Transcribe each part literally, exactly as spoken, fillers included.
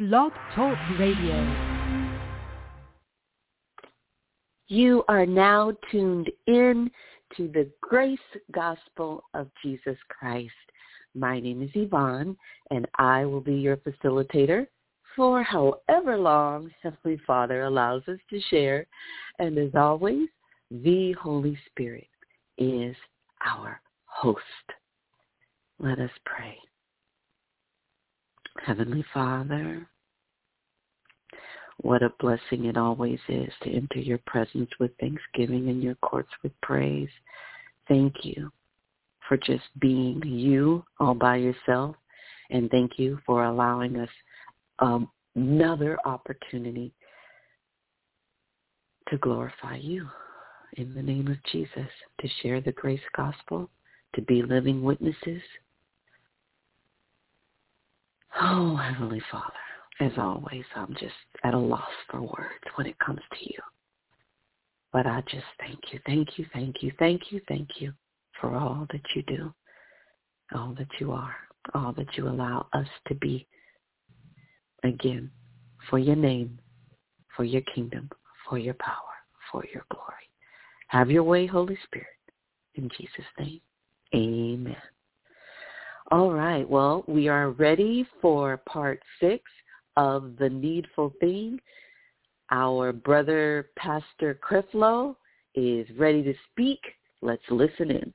Blog Talk Radio. You are now tuned in to the Grace Gospel of Jesus Christ. My name is Yvonne, and I will be your facilitator for however long Heavenly Father allows us to share. And as always, the Holy Spirit is our host. Let us pray. Heavenly Father, what a blessing it always is to enter your presence with thanksgiving and your courts with praise. Thank you for just being you all by yourself, and thank you for allowing us um, another opportunity to glorify you in the name of Jesus, to share the grace gospel, to be living witnesses. Oh, Heavenly Father, as always, I'm just at a loss for words when it comes to you. But I just thank you, thank you, thank you, thank you, thank you for all that you do, all that you are, all that you allow us to be. Again, for your name, for your kingdom, for your power, for your glory. Have your way, Holy Spirit. In Jesus' name, amen. All right, well, we are ready for part six of The Needful Thing. Our brother, Pastor Creflo, is ready to speak. Let's listen in.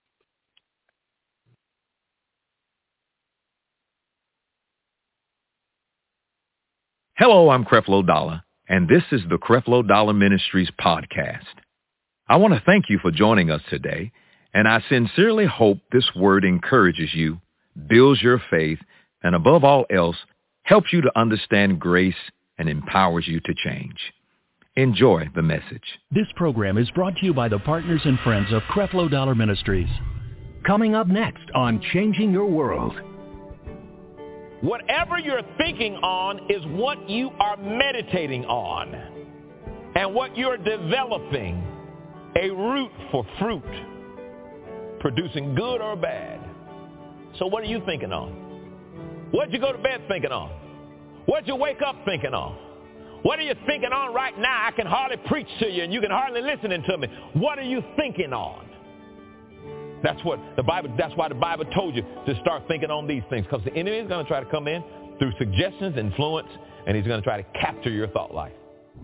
Hello, I'm Creflo Dollar, and this is the Creflo Dollar Ministries podcast. I want to thank you for joining us today, and I sincerely hope this word encourages you, builds your faith, and above all else, helps you to understand grace and empowers you to change. Enjoy the message. This program is brought to you by the partners and friends of Creflo Dollar Ministries. Coming up next on Changing Your World. Whatever you're thinking on is what you are meditating on, and what you're developing, a root for fruit, producing good or bad. So what are you thinking on? What'd you go to bed thinking on? What'd you wake up thinking on? What are you thinking on right now? I can hardly preach to you, and you can hardly listen to me. What are you thinking on? That's what the Bible, that's why the Bible told you to start thinking on these things, because the enemy is going to try to come in through suggestions, influence, and he's going to try to capture your thought life.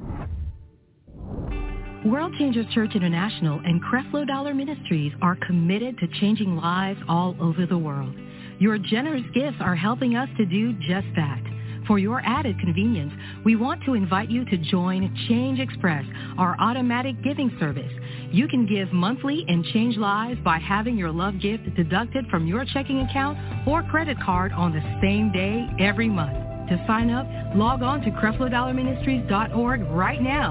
World Changers Church International and Creflo Dollar Ministries are committed to changing lives all over the world. Your generous gifts are helping us to do just that. For your added convenience, we want to invite you to join Change Express, our automatic giving service. You can give monthly and change lives by having your love gift deducted from your checking account or credit card on the same day every month. To sign up, log on to creflo dollar ministries dot org right now.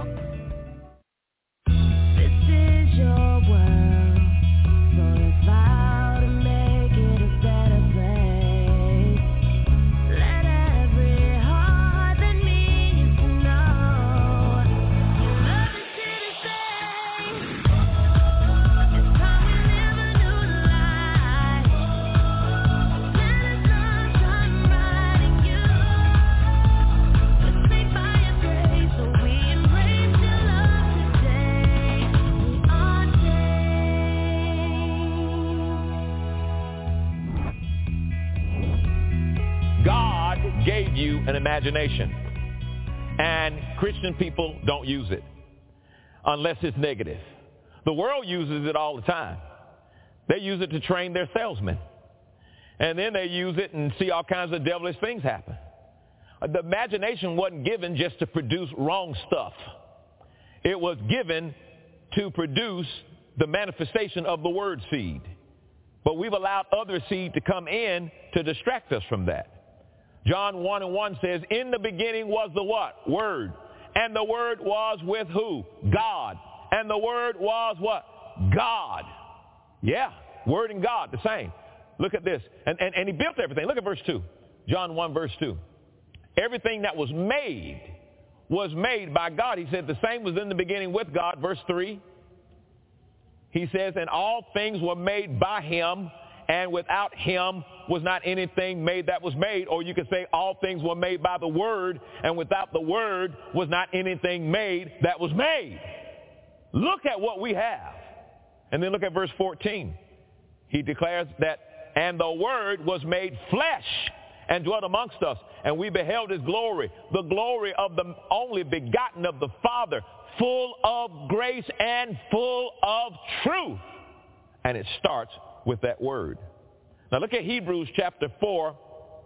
This is your world, so let's vow to make it a better place. Let every heart that needs to know you love the city say. It's time we live a new life. Let the sun shine bright in you. We're saved by your grace, so we embrace your love today. We are changed. God gave you an imagination, and Christian people don't use it unless it's negative. The world uses it all the time. They use it to train their salesmen, and then they use it and see all kinds of devilish things happen. The imagination wasn't given just to produce wrong stuff. It was given to produce the manifestation of the word seed. But we've allowed other seed to come in to distract us from that. John one and one says, in the beginning was the what? Word. And the word was with who? God. And the word was what? God. Yeah, word and God, the same. Look at this. And, and, and he built everything. Look at verse two. John one, verse two. Everything that was made was made by God. He said the same was in the beginning with God. Verse three. He says, and all things were made by him, and without him was not anything made that was made. Or you could say all things were made by the word, and without the word was not anything made that was made. Look at what we have. And then look at verse fourteen. He declares that, and the word was made flesh and dwelt amongst us, and we beheld his glory, the glory of the only begotten of the Father, full of grace and full of truth. And it starts with that word. Now look at Hebrews chapter four,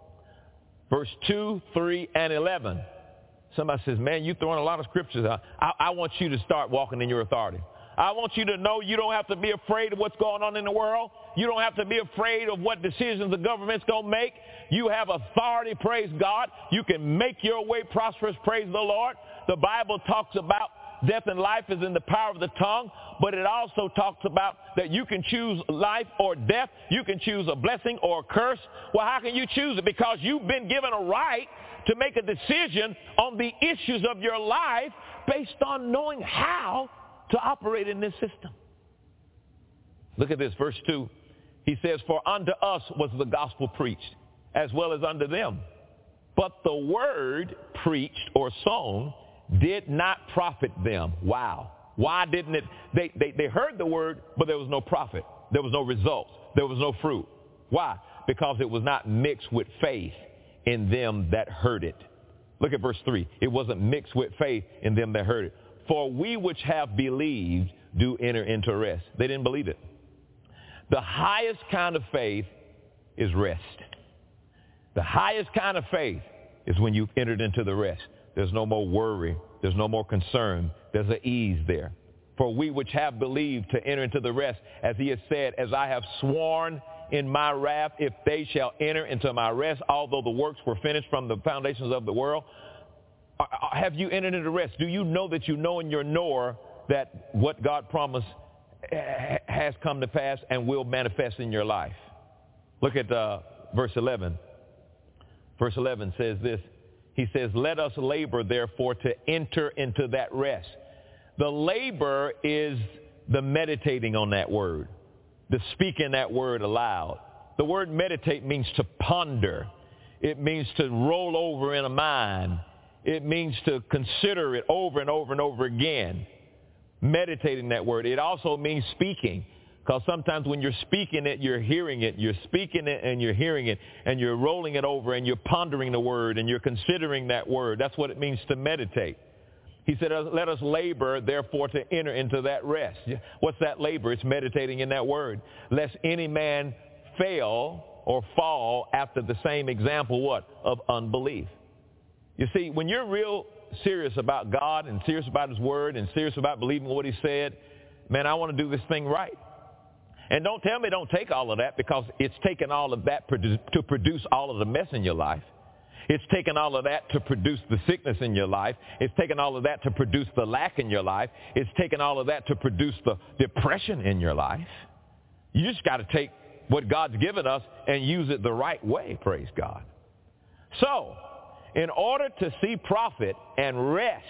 verse two, three, and eleven. Somebody says, man, you're throwing a lot of scriptures out. I, I want you to start walking in your authority. I want you to know you don't have to be afraid of what's going on in the world. You don't have to be afraid of what decisions the government's going to make. You have authority, praise God. You can make your way prosperous, praise the Lord. The Bible talks about death and life is in the power of the tongue, but it also talks about that you can choose life or death. You can choose a blessing or a curse. Well, how can you choose it? Because you've been given a right to make a decision on the issues of your life based on knowing how to operate in this system. Look at this, verse two. He says, for unto us was the gospel preached, as well as unto them. But the word preached or sown did not profit them. Wow. Why didn't it? They, they, they heard the word, but there was no profit. There was no results. There was no fruit. Why? Because it was not mixed with faith in them that heard it. Look at verse three. It wasn't mixed with faith in them that heard it. For we which have believed do enter into rest. They didn't believe it. The highest kind of faith is rest. The highest kind of faith is when you've entered into the rest. There's no more worry. There's no more concern. There's an ease there. For we which have believed to enter into the rest, as he has said, as I have sworn in my wrath, if they shall enter into my rest, although the works were finished from the foundations of the world. Have you entered into rest? Do you know that you know in your knower that what God promised has come to pass and will manifest in your life? Look at uh, verse eleven. Verse eleven says this. He says, let us labor, therefore, to enter into that rest. The labor is the meditating on that word, the speaking that word aloud. The word meditate means to ponder. It means to roll over in a mind. It means to consider it over and over and over again. Meditating that word. It also means speaking. Because sometimes when you're speaking it, you're hearing it. You're speaking it and you're hearing it. And you're rolling it over and you're pondering the word and you're considering that word. That's what it means to meditate. He said, let us labor, therefore, to enter into that rest. What's that labor? It's meditating in that word. Lest any man fail or fall after the same example, what? Of unbelief. You see, when you're real serious about God and serious about his word and serious about believing what he said, man, I want to do this thing right. And don't tell me don't take all of that, because it's taken all of that to produce all of the mess in your life. It's taken all of that to produce the sickness in your life. It's taken all of that to produce the lack in your life. It's taken all of that to produce the depression in your life. You just got to take what God's given us and use it the right way, praise God. So, in order to see profit and rest,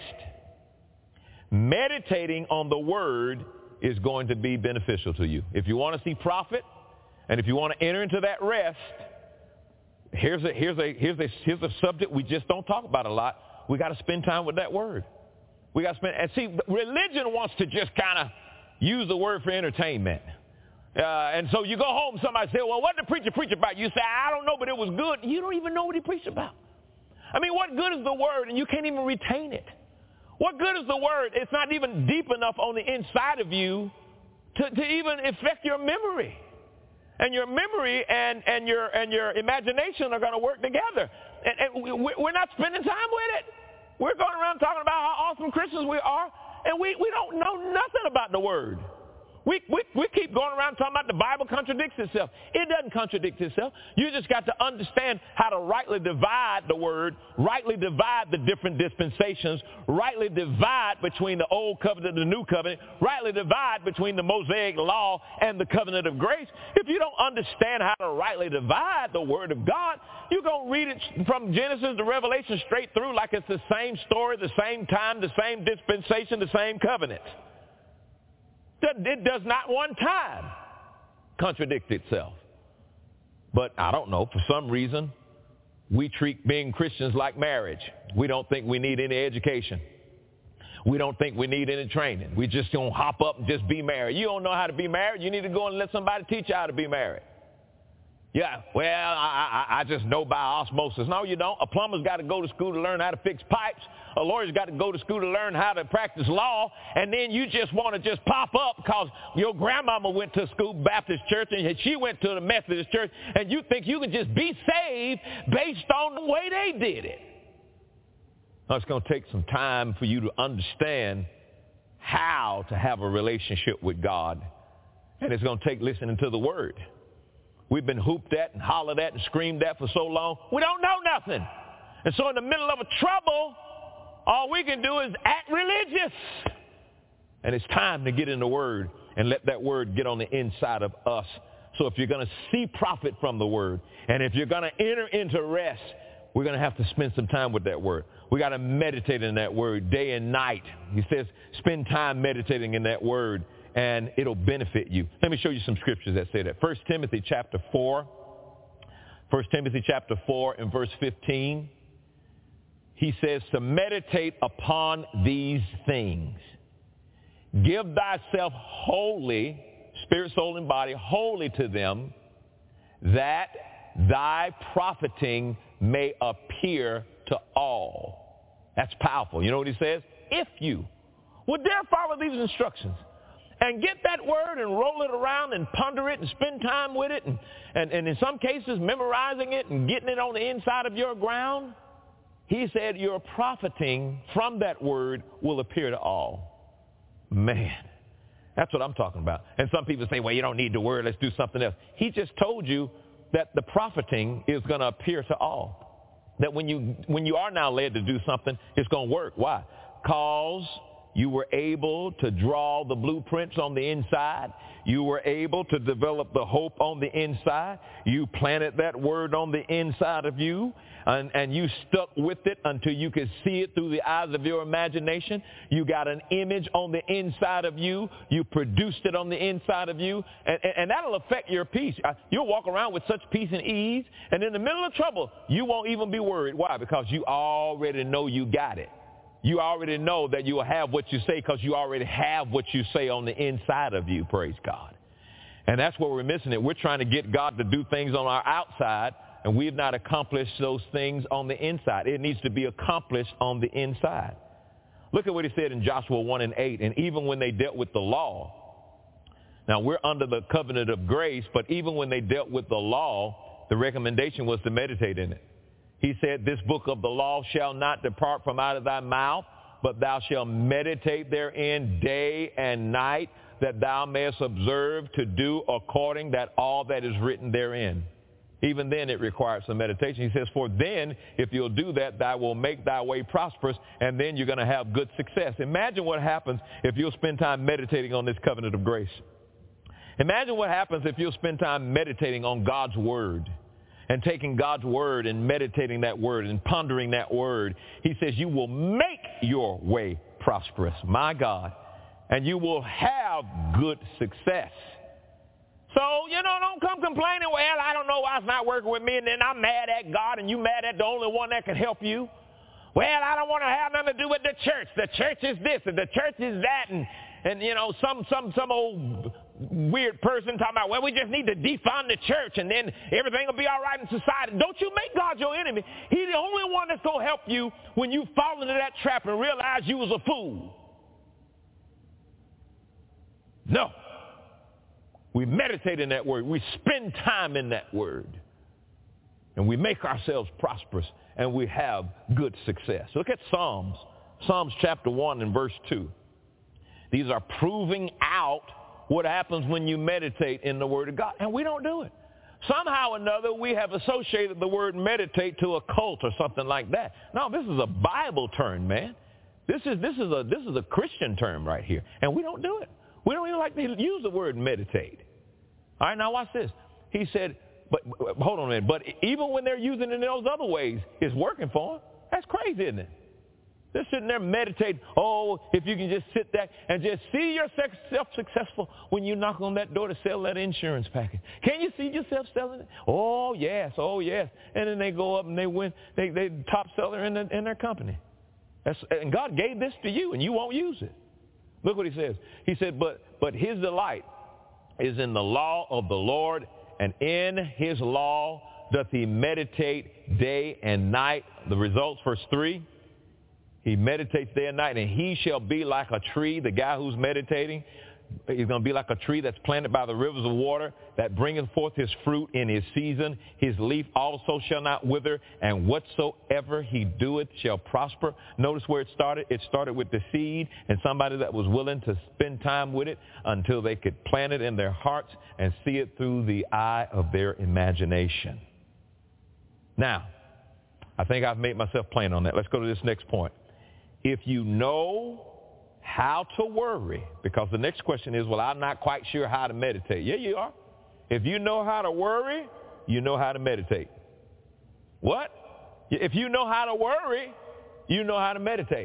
meditating on the word is going to be beneficial to you. If you want to see profit and if you want to enter into that rest, here's a, here's a, here's a, here's a subject we just don't talk about a lot. We got to spend time with that word. We got to spend, and see, religion wants to just kind of use the word for entertainment. Uh, and so you go home, somebody say, well, what did the preacher preach about? You say, I don't know, but it was good. You don't even know what he preached about. I mean, what good is the word and you can't even retain it? What good is the word? It's not even deep enough on the inside of you to, to even affect your memory. And your memory and, and, your, and your imagination are going to work together. And, and we, we're not spending time with it. We're going around talking about how awesome Christians we are, and we, we don't know nothing about the word. We, we, we keep going around talking about the Bible contradicts itself. It doesn't contradict itself. You just got to understand how to rightly divide the word, rightly divide the different dispensations, rightly divide between the old covenant and the new covenant, rightly divide between the Mosaic law and the covenant of grace. If you don't understand how to rightly divide the word of God, you're going to read it from Genesis to Revelation straight through like it's the same story, the same time, the same dispensation, the same covenant. It does not one time contradict itself. But I don't know, for some reason, we treat being Christians like marriage. We don't think we need any education. We don't think we need any training. We just don't hop up and just be married. You don't know how to be married. You need to go and let somebody teach you how to be married. Yeah, well, I, I, I just know by osmosis. No, you don't. A plumber's got to go to school to learn how to fix pipes. A lawyer's got to go to school to learn how to practice law. And then you just want to just pop up because your grandmama went to school, Baptist church, and she went to the Methodist church, and you think you can just be saved based on the way they did it. Now, it's going to take some time for you to understand how to have a relationship with God. And it's going to take listening to the Word. We've been hooped at and hollered at and screamed at for so long, we don't know nothing. And so in the middle of a trouble, all we can do is act religious. And it's time to get in the Word and let that Word get on the inside of us. So if you're going to see profit from the Word, and if you're going to enter into rest, we're going to have to spend some time with that Word. We got to meditate in that Word day and night. He says, spend time meditating in that Word, and it'll benefit you. Let me show you some scriptures that say that. First Timothy chapter four. First Timothy chapter four and verse fifteen. He says to meditate upon these things. Give thyself wholly, spirit, soul, and body, wholly to them, that thy profiting may appear to all. That's powerful. You know what he says? If you would dare follow these instructions and get that word and roll it around and ponder it and spend time with it and, and, and in some cases memorizing it and getting it on the inside of your ground, he said your profiting from that word will appear to all. Man, that's what I'm talking about. And some people say, well, you don't need the word. Let's do something else. He just told you that the profiting is going to appear to all. That when you, when you are now led to do something, it's going to work. Why? Because you were able to draw the blueprints on the inside. You were able to develop the hope on the inside. You planted that word on the inside of you, and, and you stuck with it until you could see it through the eyes of your imagination. You got an image on the inside of you. You produced it on the inside of you, and, and, and that'll affect your peace. You'll walk around with such peace and ease, and in the middle of trouble, you won't even be worried. Why? Because you already know you got it. You already know that you will have what you say because you already have what you say on the inside of you, praise God. And that's where we're missing it. We're trying to get God to do things on our outside, and we've not accomplished those things on the inside. It needs to be accomplished on the inside. Look at what he said in Joshua one and eight. And even when they dealt with the law, now we're under the covenant of grace, but even when they dealt with the law, the recommendation was to meditate in it. He said, this book of the law shall not depart from out of thy mouth, but thou shalt meditate therein day and night, that thou mayest observe to do according that all that is written therein. Even then it requires some meditation. He says, for then, if you'll do that, thou will make thy way prosperous, and then you're going to have good success. Imagine what happens if you'll spend time meditating on this covenant of grace. Imagine what happens if you'll spend time meditating on God's word. And taking God's word and meditating that word and pondering that word. He says you will make your way prosperous, my God, and you will have good success. So, you know, don't come complaining, well, I don't know why it's not working with me, and then I'm mad at God, and you mad at the only one that can help you. Well, I don't want to have nothing to do with the church. The church is this, and the church is that, and, and you know, some, some, some old weird person talking about, well, we just need to defund the church and then everything will be all right in society. Don't you make God your enemy. He's the only one that's going to help you when you fall into that trap and realize you was a fool. No. We meditate in that word. We spend time in that word. And we make ourselves prosperous and we have good success. Look at Psalms. Psalms chapter one and verse two. These are proving out what happens when you meditate in the Word of God. And we don't do it. Somehow or another, we have associated the word meditate to a cult or something like that. No, this is a Bible term, man. This is, this is, a, this is a Christian term right here. And we don't do it. We don't even like to use the word meditate. All right, now watch this. He said, but, but hold on a minute. But even when they're using it in those other ways, it's working for them. That's crazy, isn't it? They're sitting there meditating. Oh, if you can just sit there and just see yourself successful when you knock on that door to sell that insurance package. Can you see yourself selling it? Oh, yes. Oh, yes. And then they go up and they win. They, they top seller in, the, in their company. That's, and God gave this to you, and you won't use it. Look what he says. He said, but, but his delight is in the law of the Lord, and in his law doth he meditate day and night. The results, verse three. He meditates day and night, and he shall be like a tree. The guy who's meditating, he's going to be like a tree that's planted by the rivers of water, that bringeth forth his fruit in his season. His leaf also shall not wither, and whatsoever he doeth shall prosper. Notice where it started. It started with the seed and somebody that was willing to spend time with it until they could plant it in their hearts and see it through the eye of their imagination. Now, I think I've made myself plain on that. Let's go to this next point. If you know how to worry, because the next question is, well, I'm not quite sure how to meditate. Yeah, you are. If you know how to worry, you know how to meditate. What? If you know how to worry, you know how to meditate.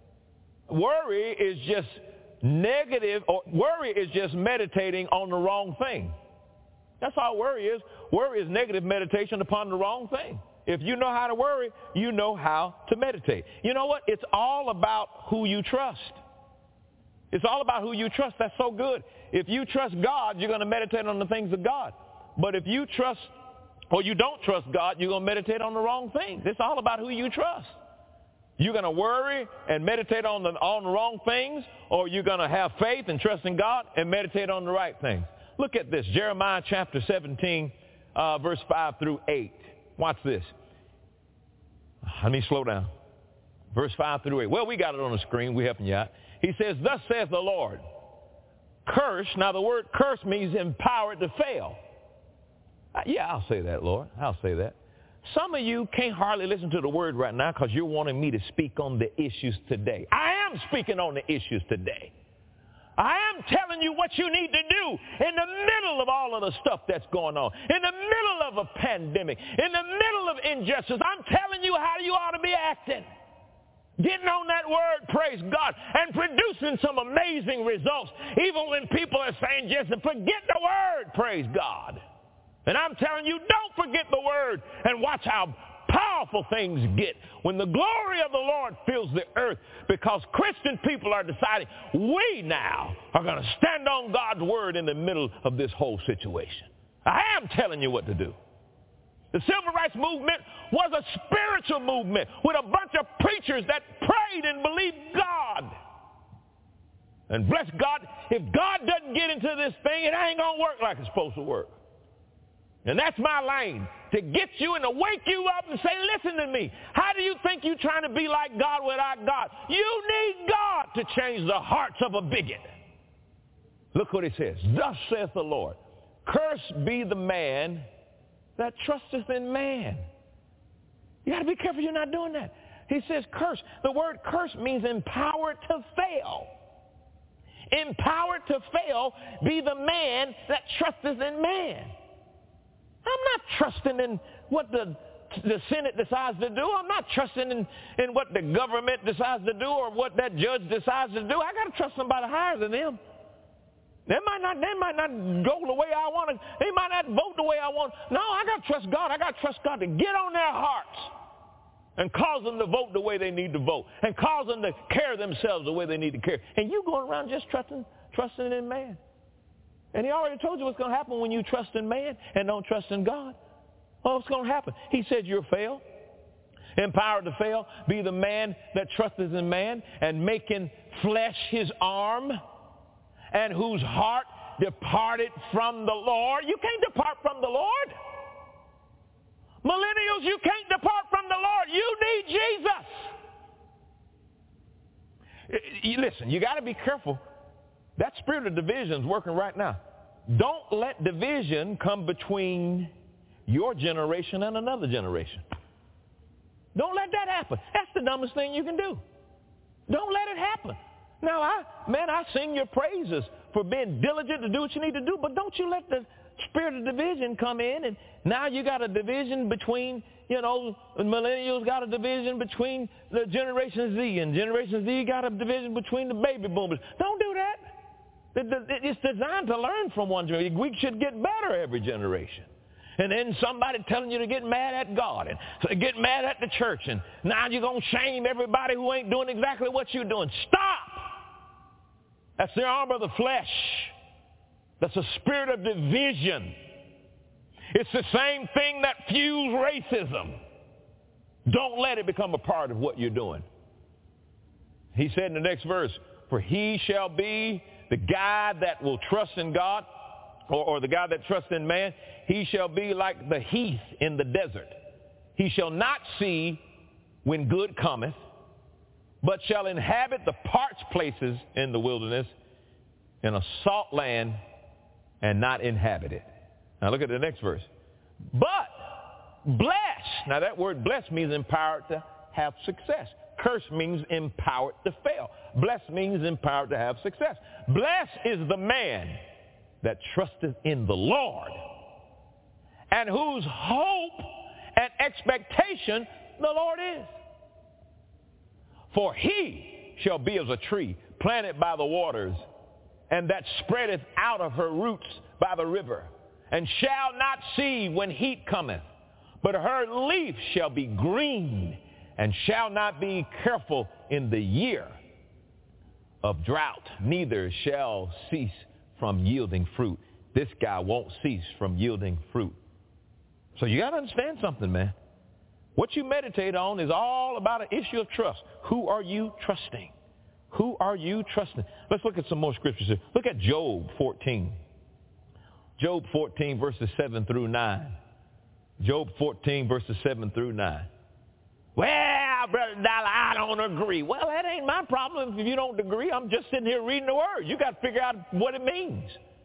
Worry is just negative, or worry is just meditating on the wrong thing. That's all worry is. Worry is negative meditation upon the wrong thing. If you know how to worry, you know how to meditate. You know what? It's all about who you trust. It's all about who you trust. That's so good. If you trust God, you're going to meditate on the things of God. But if you trust or you don't trust God, you're going to meditate on the wrong things. It's all about who you trust. You're going to worry and meditate on the, on the wrong things, or you're going to have faith and trust in God and meditate on the right things. Look at this. Jeremiah chapter seventeen, uh, verse five through eight. Watch this. Let me slow down. Verse five through eight. Well, we got it on the screen. We're helping you out. He says, thus saith the Lord, curse. Now, the word curse means empowered to fail. Uh, yeah, I'll say that, Lord. I'll say that. Some of you can't hardly listen to the word right now because you're wanting me to speak on the issues today. I am speaking on the issues today. I am telling you what you need to do in the middle of all of the stuff that's going on, in the middle of a pandemic, in the middle of injustice. I'm telling you how you ought to be acting. Getting on that word, praise God, and producing some amazing results, even when people are saying just forget the word, praise God. And I'm telling you, don't forget the word, and watch how powerful things get when the glory of the Lord fills the earth, because Christian people are deciding we now are going to stand on God's word in the middle of this whole situation. I am telling you what to do. The civil rights movement was a spiritual movement with a bunch of preachers that prayed and believed God. And bless God, if God doesn't get into this thing, it ain't going to work like it's supposed to work. And that's my lane, to get you and to wake you up and say, listen to me. How do you think you're trying to be like God without God? You need God to change the hearts of a bigot. Look what he says. Thus saith the Lord, cursed be the man that trusteth in man. You got to be careful you're not doing that. He says curse. The word curse means empowered to fail. Empowered to fail be the man that trusteth in man. I'm not trusting in what the, the Senate decides to do. I'm not trusting in, in what the government decides to do or what that judge decides to do. I got to trust somebody higher than them. They might not, they might not go the way I want to. They might not vote the way I want. No, I got to trust God. I got to trust God to get on their hearts and cause them to vote the way they need to vote and cause them to care themselves the way they need to care. And you going around just trusting, trusting in man. And he already told you what's going to happen when you trust in man and don't trust in God. Well, what's going to happen? He said you'll fail. Empowered to fail, be the man that trusteth in man, and making flesh his arm, and whose heart departed from the Lord. You can't depart from the Lord. Millennials, you can't depart from the Lord. You need Jesus. You, listen, you got to be careful. That spirit of division is working right now. Don't let division come between your generation and another generation. Don't let that happen. That's the dumbest thing you can do. Don't let it happen. Now, I, man, I sing your praises for being diligent to do what you need to do, but don't you let the spirit of division come in, and now you got a division between you know, millennials got a division between the Generation Z, and Generation Z got a division between the baby boomers. Don't do that. It's designed to learn from one generation. We should get better every generation. And then somebody telling you to get mad at God and get mad at the church, and now you're going to shame everybody who ain't doing exactly what you're doing. Stop! That's the arm of the flesh. That's a spirit of division. It's the same thing that fuels racism. Don't let it become a part of what you're doing. He said in the next verse, for he shall be the guy that will trust in God, or, or the guy that trusts in man. He shall be like the heath in the desert. He shall not see when good cometh, but shall inhabit the parched places in the wilderness, in a salt land, and not inhabit it. Now look at the next verse. But blessed. Now that word blessed means empowered to have success. Curse means empowered to fail. Blessed means empowered to have success. Blessed is the man that trusteth in the Lord, and whose hope and expectation the Lord is. For he shall be as a tree planted by the waters, and that spreadeth out of her roots by the river, and shall not see when heat cometh, but her leaf shall be green, and shall not be careful in the year of drought, neither shall cease from yielding fruit. This guy won't cease from yielding fruit. So you got to understand something, man. What you meditate on is all about an issue of trust. Who are you trusting? Who are you trusting? Let's look at some more scriptures here. Look at Job fourteen. Job fourteen, verses seven through nine. Job fourteen, verses seven through nine. Well, Brother Dollar, I don't agree. Well, that ain't my problem if you don't agree. I'm just sitting here reading the word. You got to figure out what it means.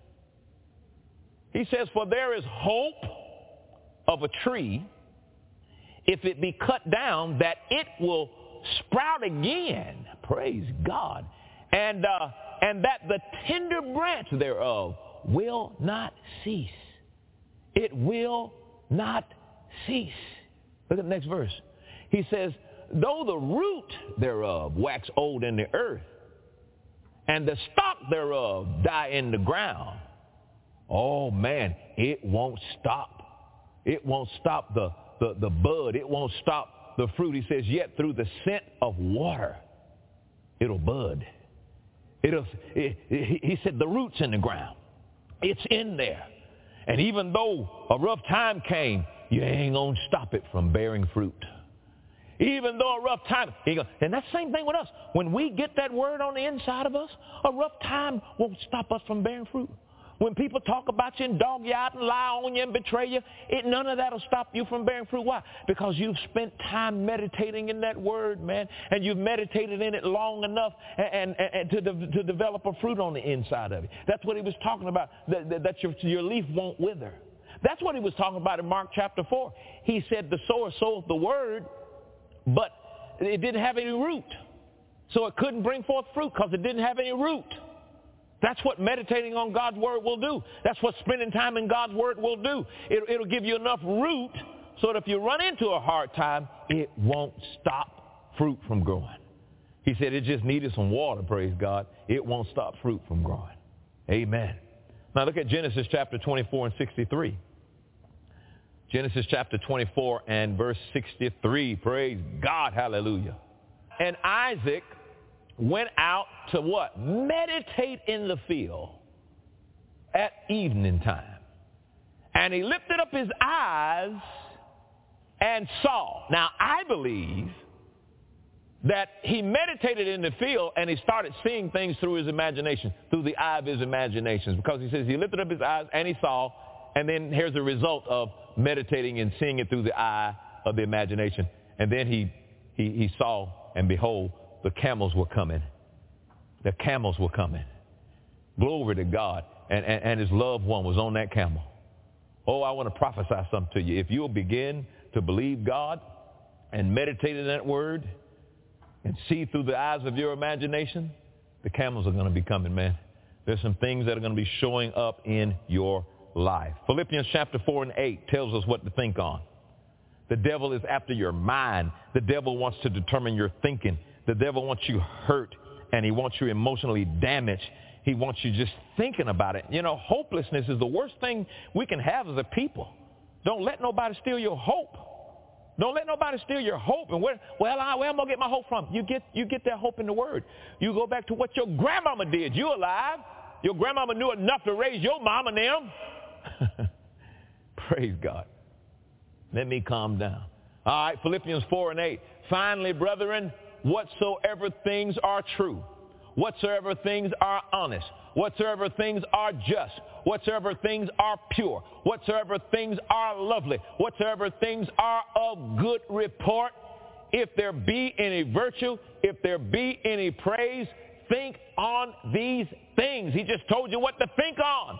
He says, for there is hope of a tree, if it be cut down, that it will sprout again. Praise God. And, uh, and that the tender branch thereof will not cease. It will not cease. Look at the next verse. He says, though the root thereof wax old in the earth, and the stock thereof die in the ground, oh man, it won't stop. It won't stop the, the, the bud. It won't stop the fruit. He says, yet through the scent of water, it'll bud. It'll, it, it, he said the root's in the ground. It's in there. And even though a rough time came, you ain't going to stop it from bearing fruit. Even though a rough time, and that's the same thing with us. When we get that word on the inside of us, a rough time won't stop us from bearing fruit. When people talk about you and dog you out and lie on you and betray you, it, none of that will stop you from bearing fruit. Why? Because you've spent time meditating in that word, man, and you've meditated in it long enough and, and, and to, de- to develop a fruit on the inside of it. That's what he was talking about, that, that, that your, your leaf won't wither. That's what he was talking about in Mark chapter four. He said the sower soweth the word, but it didn't have any root. So it couldn't bring forth fruit because it didn't have any root. That's what meditating on God's word will do. That's what spending time in God's word will do. It, it'll give you enough root so that if you run into a hard time, it won't stop fruit from growing. He said it just needed some water, praise God. It won't stop fruit from growing. Amen. Now look at Genesis chapter twenty-four and sixty-three. Genesis chapter twenty-four and verse sixty-three. Praise God. Hallelujah. And Isaac went out to what? Meditate in the field at evening time. And he lifted up his eyes and saw. Now, I believe that he meditated in the field and he started seeing things through his imagination, through the eye of his imagination. Because he says he lifted up his eyes and he saw, and then here's the result of meditating and seeing it through the eye of the imagination. And then he, he, he saw, and behold, the camels were coming. The camels were coming. Glory to God. And, and, and his loved one was on that camel. Oh, I want to prophesy something to you. If you'll begin to believe God and meditate in that word and see through the eyes of your imagination, the camels are going to be coming, man. There's some things that are going to be showing up in your life. Philippians chapter four and eight tells us what to think on. The devil is after your mind. The devil wants to determine your thinking. The devil wants you hurt, and he wants you emotionally damaged. He wants you just thinking about it. You know, hopelessness is the worst thing we can have as a people. Don't let nobody steal your hope. Don't let nobody steal your hope. And where, well, I, where am I going to get my hope from? You get, you get that hope in the Word. You go back to what your grandmama did. You alive. Your grandmama knew enough to raise your mom and them. Praise God. Let me calm down. All right, Philippians four and eight. Finally, brethren, whatsoever things are true, whatsoever things are honest, whatsoever things are just, whatsoever things are pure, whatsoever things are lovely, whatsoever things are of good report, if there be any virtue, if there be any praise, think on these things. He just told you what to think on.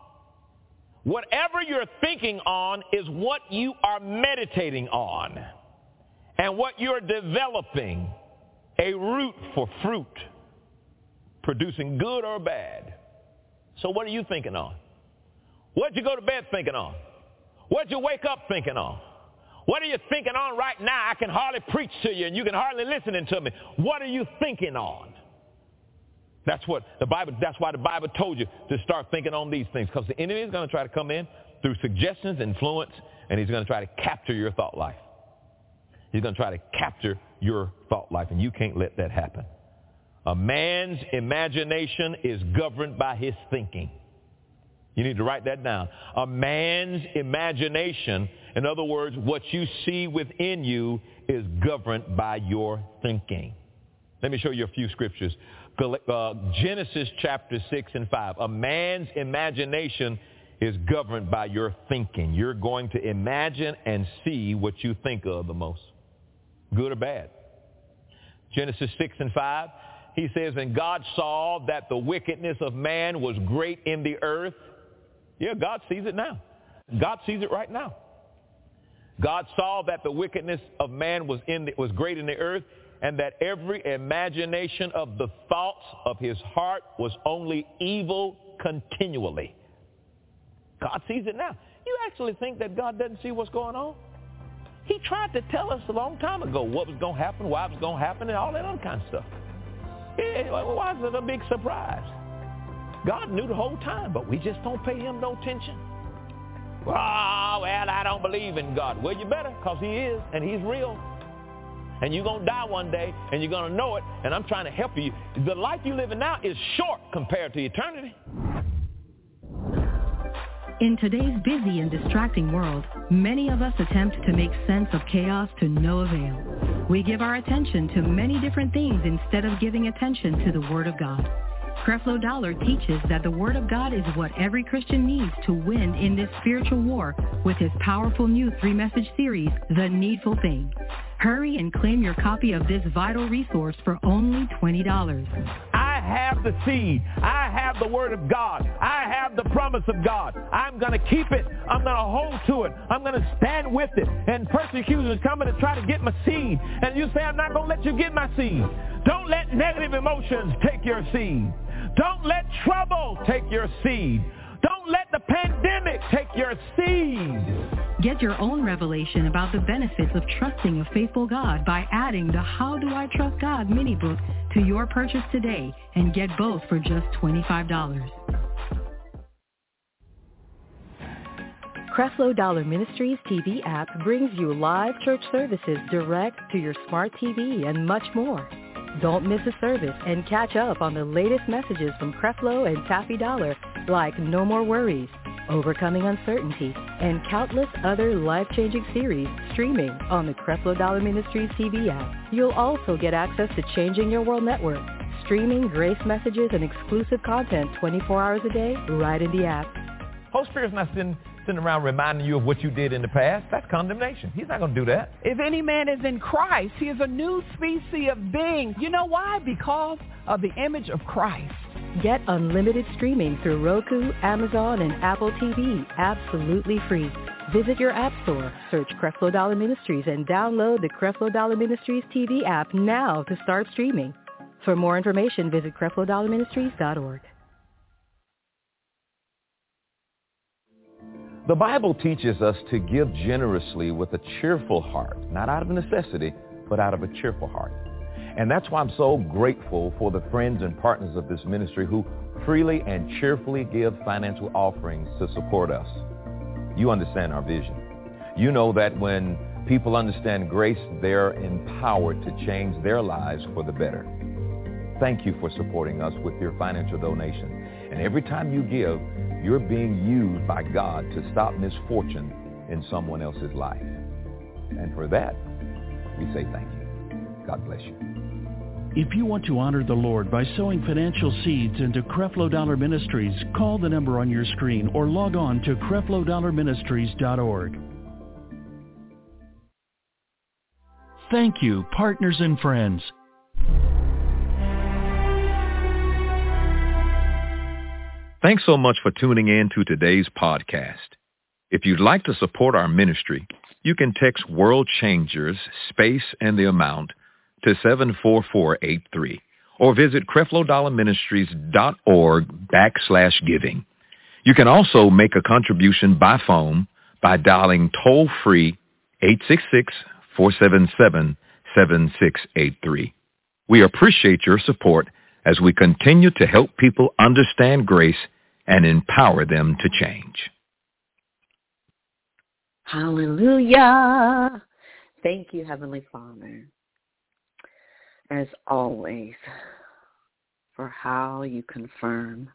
Whatever you're thinking on is what you are meditating on and what you're developing a root for fruit, producing good or bad. So what are you thinking on? What'd you go to bed thinking on? What'd you wake up thinking on? What are you thinking on right now? I can hardly preach to you and you can hardly listen to me. What are you thinking on? That's what the Bible, that's why the Bible told you to start thinking on these things, because the enemy is going to try to come in through suggestions, influence, and he's going to try to capture your thought life. He's going to try to capture your thought life, and you can't let that happen. A man's imagination is governed by his thinking. You need to write that down. A man's imagination, in other words, what you see within you, is governed by your thinking. Let me show you a few scriptures. Uh, Genesis chapter six and five. A man's imagination is governed by your thinking. You're going to imagine and see what you think of the most, good or bad. Genesis six and five, he says, and God saw that the wickedness of man was great in the earth. Yeah, God sees it now. God sees it right now. God saw that the wickedness of man was in the, was great in the earth, and that every imagination of the thoughts of his heart was only evil continually. God sees it now. You actually think that God doesn't see what's going on? He tried to tell us a long time ago what was going to happen, why it was going to happen, and all that other kind of stuff. Yeah, why is it a big surprise? God knew the whole time, but we just don't pay him no attention. Oh, well, I don't believe in God. Well, you better, because he is, and he's real. And you're going to die one day, and you're going to know it, and I'm trying to help you. The life you're living now is short compared to eternity. In today's busy and distracting world, many of us attempt to make sense of chaos to no avail. We give our attention to many different things instead of giving attention to the Word of God. Creflo Dollar teaches that the Word of God is what every Christian needs to win in this spiritual war with his powerful new three-message series, The Needful Thing. Hurry and claim your copy of this vital resource for only twenty dollars. I have the seed. I have the Word of God. I have the promise of God. I'm going to keep it. I'm going to hold to it. I'm going to stand with it. And persecution is coming to try to get my seed. And you say, I'm not going to let you get my seed. Don't let negative emotions take your seed. Don't let trouble take your seed. Don't let the pandemic take your seed. Get your own revelation about the benefits of trusting a faithful God by adding the How Do I Trust God mini book to your purchase today and get both for just twenty-five dollars. Creflo Dollar Ministries T V app brings you live church services direct to your smart T V and much more. Don't miss a service and catch up on the latest messages from Creflo and Taffy Dollar like No More Worries, Overcoming Uncertainty, and countless other life-changing series streaming on the Creflo Dollar Ministries T V app. You'll also get access to Changing Your World Network, streaming grace messages and exclusive content twenty-four hours a day right in the app. Holy Spirit's not sitting, sitting around reminding you of what you did in the past. That's condemnation. He's not going to do that. If any man is in Christ, he is a new species of being. You know why? Because of the image of Christ. Get unlimited streaming through Roku, Amazon, and Apple T V absolutely free. Visit your app store, search Creflo Dollar Ministries, and download the Creflo Dollar Ministries T V app now to start streaming. For more information, visit Creflo Dollar Ministries dot org. The Bible teaches us to give generously with a cheerful heart, not out of necessity, but out of a cheerful heart. And that's why I'm so grateful for the friends and partners of this ministry who freely and cheerfully give financial offerings to support us. You understand our vision. You know that when people understand grace, they're empowered to change their lives for the better. Thank you for supporting us with your financial donation. And every time you give, you're being used by God to stop misfortune in someone else's life. And for that, we say thank you. God bless you. If you want to honor the Lord by sowing financial seeds into Creflo Dollar Ministries, call the number on your screen or log on to creflo dollar ministries dot org. Thank you, partners and friends. Thanks so much for tuning in to today's podcast. If you'd like to support our ministry, you can text World Changers, space and the amount to seven four four eight three or visit creflo dollar ministries dot org backslash giving. You can also make a contribution by phone by dialing toll-free eight six six, four seven seven, seven six eight three. We appreciate your support as we continue to help people understand grace and empower them to change. Hallelujah. Thank you, Heavenly Father, as always, for how you confirm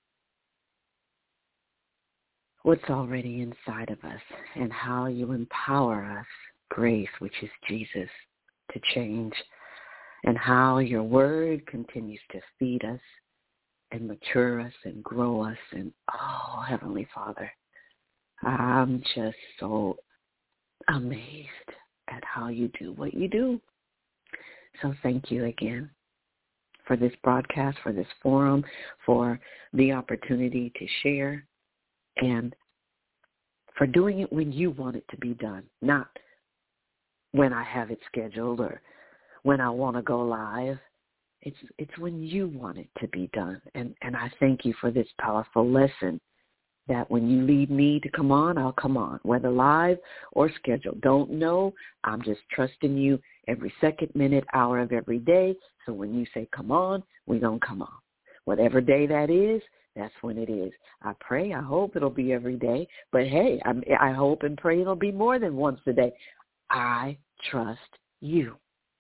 what's already inside of us and how you empower us, grace, which is Jesus, to change, and how your word continues to feed us and mature us and grow us. And, oh, Heavenly Father, I'm just so amazed at how you do what you do. So thank you again for this broadcast, for this forum, for the opportunity to share, and for doing it when you want it to be done, not when I have it scheduled or when I want to go live. It's it's when you want it to be done. And, and I thank you for this powerful lesson that when you lead me to come on, I'll come on, whether live or scheduled. Don't know. I'm just trusting you every second, minute, hour of every day. So when you say come on, we're going to come on. Whatever day that is, that's when it is. I pray, I hope it'll be every day. But, hey, I'm, I hope and pray it'll be more than once a day. I trust you.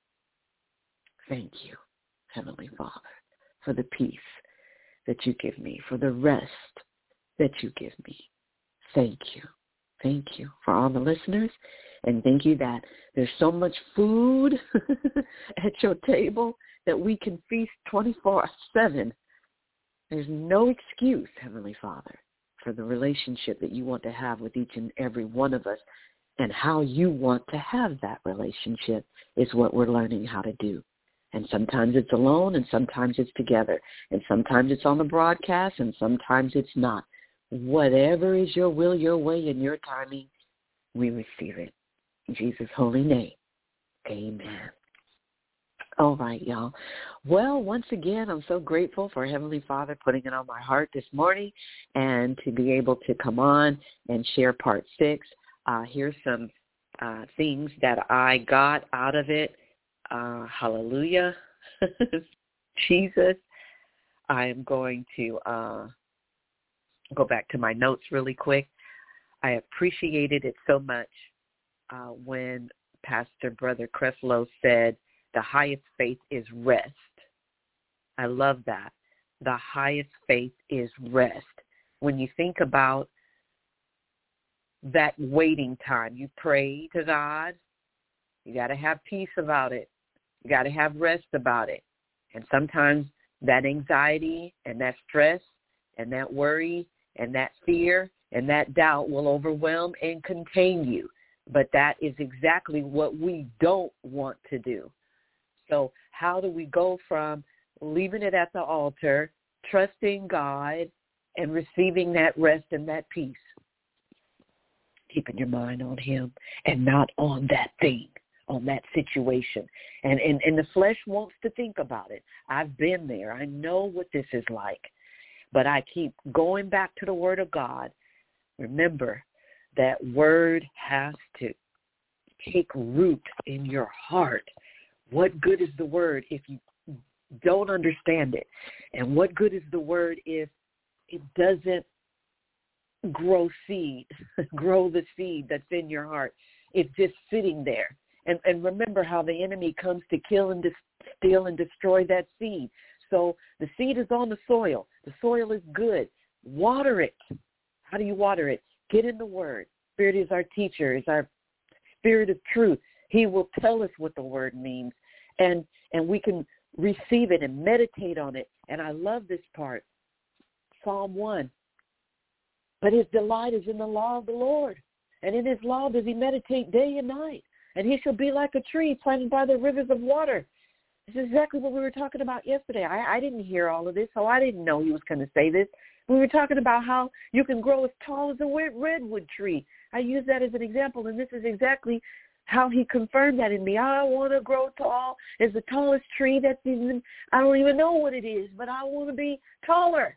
Thank you, Heavenly Father, for the peace that you give me, for the rest that you give me. Thank you. Thank you for all the listeners. And thank you that there's so much food at your table that we can feast twenty-four seven. There's no excuse, Heavenly Father, for the relationship that you want to have with each and every one of us. And how you want to have that relationship is what we're learning how to do. And sometimes it's alone, and sometimes it's together. And sometimes it's on the broadcast, and sometimes it's not. Whatever is your will, your way, and your timing, we receive it. In Jesus' holy name, amen. All right, y'all. Well, once again, I'm so grateful for Heavenly Father putting it on my heart this morning and to be able to come on and share part six. Uh, here's some uh, things that I got out of it. Uh, hallelujah. Jesus. I am going to uh, go back to my notes really quick. I appreciated it so much uh, when Pastor Brother Creflo said the highest faith is rest. I love that. The highest faith is rest. When you think about that waiting time, you pray to God, you got to have peace about it. You got to have rest about it. And sometimes that anxiety and that stress and that worry and that fear and that doubt will overwhelm and contain you. But that is exactly what we don't want to do. So how do we go from leaving it at the altar, trusting God, and receiving that rest and that peace? Keeping your mind on him and not on that thing, on that situation. And, and, and the flesh wants to think about it. I've been there. I know what this is like. But I keep going back to the Word of God. Remember, That word has to take root in your heart. What good is the word if you don't understand it? And what good is the word if it doesn't grow seed, grow the seed that's in your heart? It's just sitting there. And, and remember how the enemy comes to kill and to steal and destroy that seed. So the seed is on the soil. The soil is good. Water it. How do you water it? Get in the word. Spirit is our teacher, is our spirit of truth. He will tell us what the word means. And and we can receive it and meditate on it. And I love this part. Psalm one. But his delight is in the law of the Lord. And in his law does he meditate day and night. And he shall be like a tree planted by the rivers of water. This is exactly what we were talking about yesterday. I, I didn't hear all of this, so I didn't know he was going to say this. We were talking about how you can grow as tall as a redwood tree. I use that as an example, and this is exactly how he confirmed that in me. I want to grow tall as the tallest tree that's even, I don't even know what it is, but I want to be taller.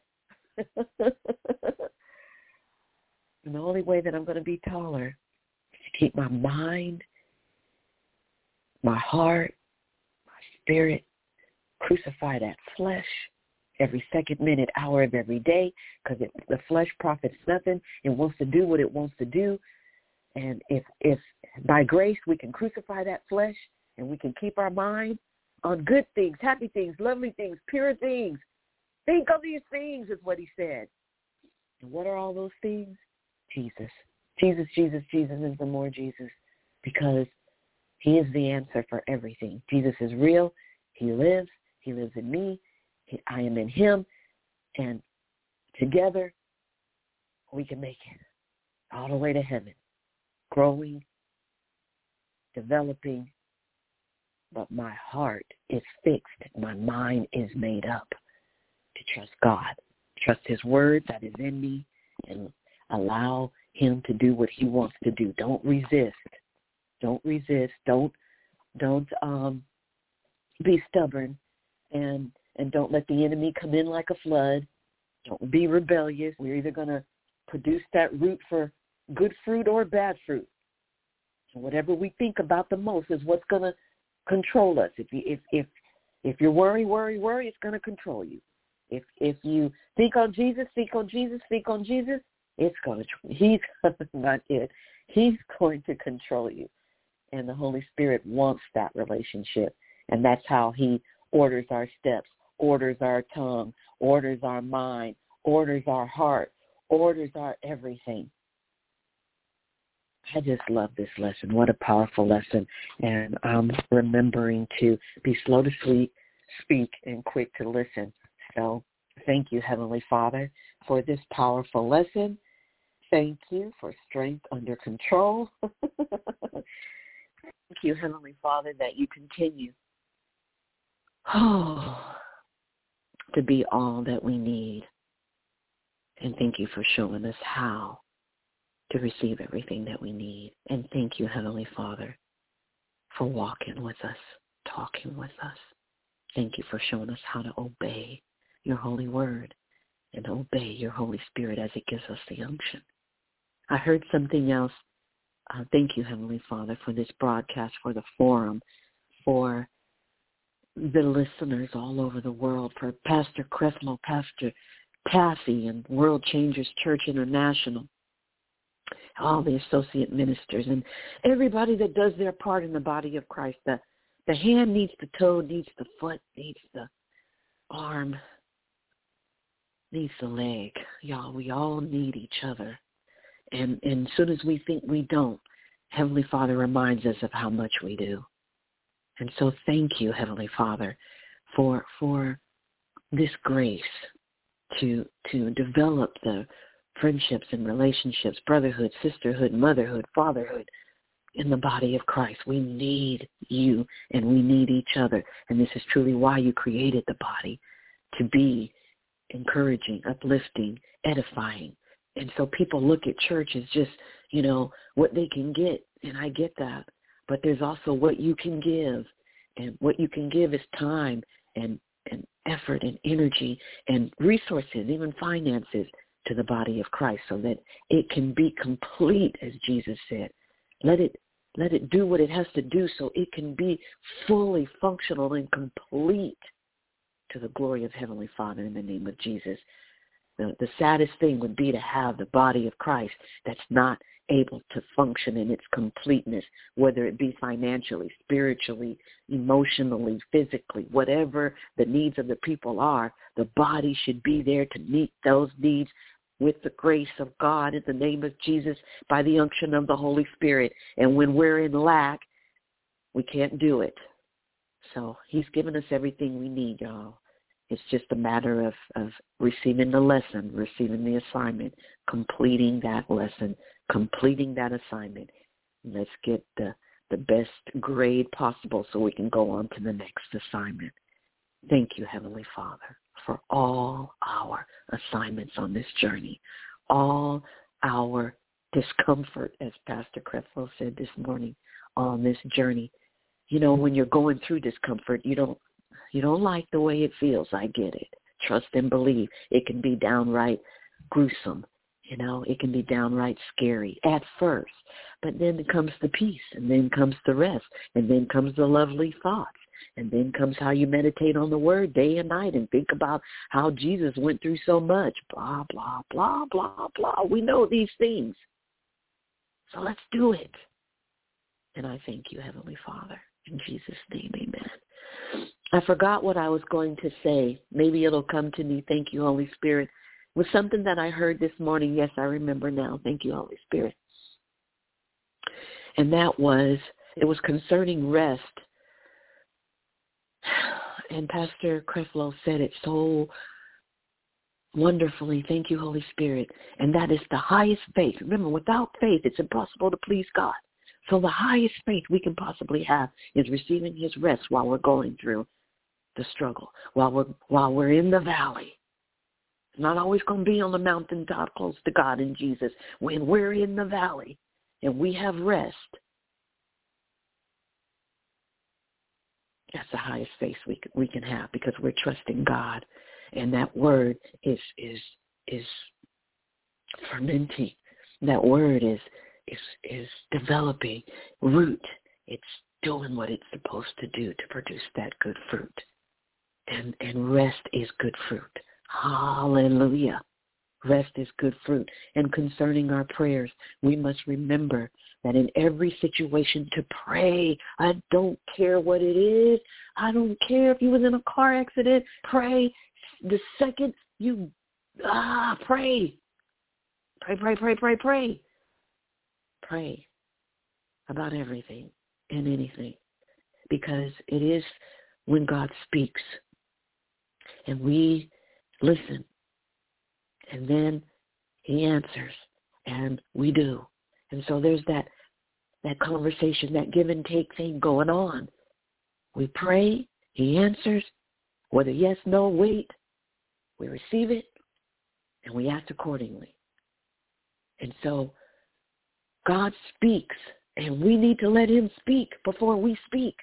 And the only way that I'm going to be taller is to keep my mind, my heart, my spirit, crucify that flesh every second, minute, hour of every day, because the flesh profits nothing. It wants to do what it wants to do. And if, if by grace we can crucify that flesh and we can keep our mind on good things, happy things, lovely things, pure things, think of these things is what he said. And what are all those things? Jesus. Jesus, Jesus, Jesus is the more Jesus, because he is the answer for everything. Jesus is real. He lives. He lives in me. He, I am in him. And together we can make it all the way to heaven, growing, developing. But my heart is fixed. My mind is made up to trust God, trust his word that is in me, and allow him to do what he wants to do. Don't resist. Don't resist. Don't don't um, be stubborn, and and don't let the enemy come in like a flood. Don't be rebellious. We're either going to produce that root for good fruit or bad fruit. So whatever we think about the most is what's going to control us. If you if if if you're worry, worry, worry, it's going to control you. If if you think on Jesus, think on Jesus, think on Jesus, it's going to, he's not it. He's going to control you. And the Holy Spirit wants that relationship. And that's how he orders our steps, orders our tongue, orders our mind, orders our heart, orders our everything. I just love this lesson. What a powerful lesson. And I'm remembering to be slow to speak, speak and quick to listen. So thank you, Heavenly Father, for this powerful lesson. Thank you for strength under control. Thank you, Heavenly Father, that you continue oh, to be all that we need. And thank you for showing us how to receive everything that we need. And thank you, Heavenly Father, for walking with us, talking with us. Thank you for showing us how to obey your holy word and obey your Holy Spirit as it gives us the unction. I heard something else. Uh, thank you, Heavenly Father, for this broadcast, for the forum, for the listeners all over the world, for Pastor Creflo, Pastor Taffy, and World Changers Church International, all the associate ministers, and everybody that does their part in the body of Christ. The, the hand needs the toe, needs the foot, needs the arm, needs the leg. Y'all, we all need each other. And, and as soon as we think we don't, Heavenly Father reminds us of how much we do. And so thank you, Heavenly Father, for for this grace to to develop the friendships and relationships, brotherhood, sisterhood, motherhood, fatherhood in the body of Christ. We need you and we need each other. And this is truly why you created the body, to be encouraging, uplifting, edifying. And so people look at church as just, you know, what they can get, and I get that. But there's also what you can give, and what you can give is time and, and effort and energy and resources, even finances, to the body of Christ so that it can be complete, as Jesus said. Let it let it do what it has to do so it can be fully functional and complete to the glory of Heavenly Father in the name of Jesus. The, the saddest thing would be to have the body of Christ that's not able to function in its completeness, whether it be financially, spiritually, emotionally, physically, whatever the needs of the people are. The body should be there to meet those needs with the grace of God in the name of Jesus by the unction of the Holy Spirit. And when we're in lack, we can't do it. So he's given us everything we need, y'all. It's just a matter of, of receiving the lesson, receiving the assignment, completing that lesson, completing that assignment. Let's get the, the best grade possible so we can go on to the next assignment. Thank you, Heavenly Father, for all our assignments on this journey, all our discomfort, as Pastor Creflo said this morning, on this journey. You know, when you're going through discomfort, you don't You don't like the way it feels. I get it. Trust and believe. It can be downright gruesome. You know, it can be downright scary at first. But then comes the peace, and then comes the rest, and then comes the lovely thoughts, and then comes how you meditate on the word day and night and think about how Jesus went through so much. Blah, blah, blah, blah, blah. We know these things. So let's do it. And I thank you, Heavenly Father. In Jesus' name, amen. I forgot what I was going to say. Maybe it'll come to me. Thank you, Holy Spirit. It was something that I heard this morning. Yes, I remember now. Thank you, Holy Spirit. And that was, it was concerning rest. And Pastor Creflo said it so wonderfully. Thank you, Holy Spirit. And that is the highest faith. Remember, without faith, it's impossible to please God. So the highest faith we can possibly have is receiving his rest while we're going through the struggle, while we're while we're in the valley. It's not always going to be on the mountaintop close to God and Jesus. When we're in the valley and we have rest, that's the highest faith we can, we can have because we're trusting God, and that word is is is fermenting. That word is is is developing root. It's doing what it's supposed to do to produce that good fruit. And and rest is good fruit. Hallelujah. Rest is good fruit. And concerning our prayers, we must remember that in every situation to pray. I don't care what it is. I don't care if you was in a car accident. Pray. The second you, ah, pray. Pray, pray, pray, pray, pray. Pray about everything and anything, because it is when God speaks and we listen, and then he answers, and we do. And so there's that that conversation, that give and take thing going on. We pray, he answers, whether yes, no, wait, we receive it, and we act accordingly. And so God speaks, and we need to let him speak before we speak.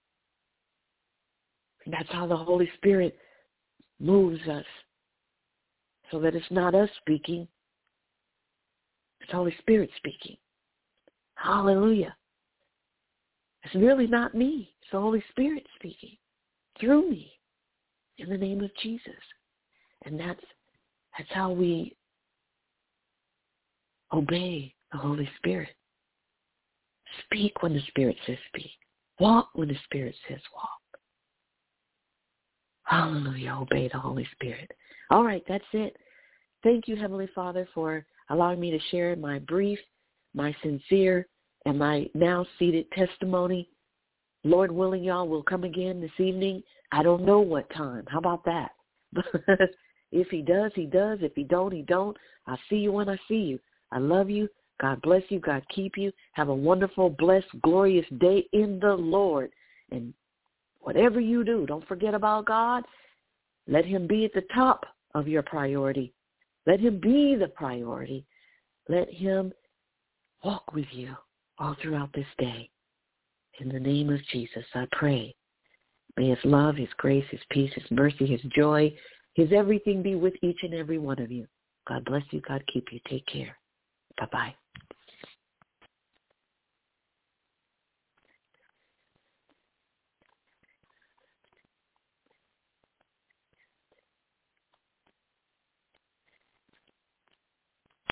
And that's how the Holy Spirit moves us, so that it's not us speaking, it's the Holy Spirit speaking. Hallelujah. It's really not me. It's the Holy Spirit speaking through me in the name of Jesus. And that's that's how we obey the Holy Spirit. Speak when the Spirit says speak. Walk when the Spirit says walk. Hallelujah. Obey the Holy Spirit. All right, that's it. Thank you, Heavenly Father, for allowing me to share my brief, my sincere, and my now seated testimony. Lord willing, y'all, will come again this evening. I don't know what time. How about that? If he does, he does. If he don't, he don't. I'll see you when I see you. I love you. God bless you. God keep you. Have a wonderful, blessed, glorious day in the Lord. And whatever you do, don't forget about God. Let him be at the top of your priority. Let him be the priority. Let him walk with you all throughout this day. In the name of Jesus, I pray. May his love, his grace, his peace, his mercy, his joy, his everything be with each and every one of you. God bless you. God keep you. Take care. Bye-bye.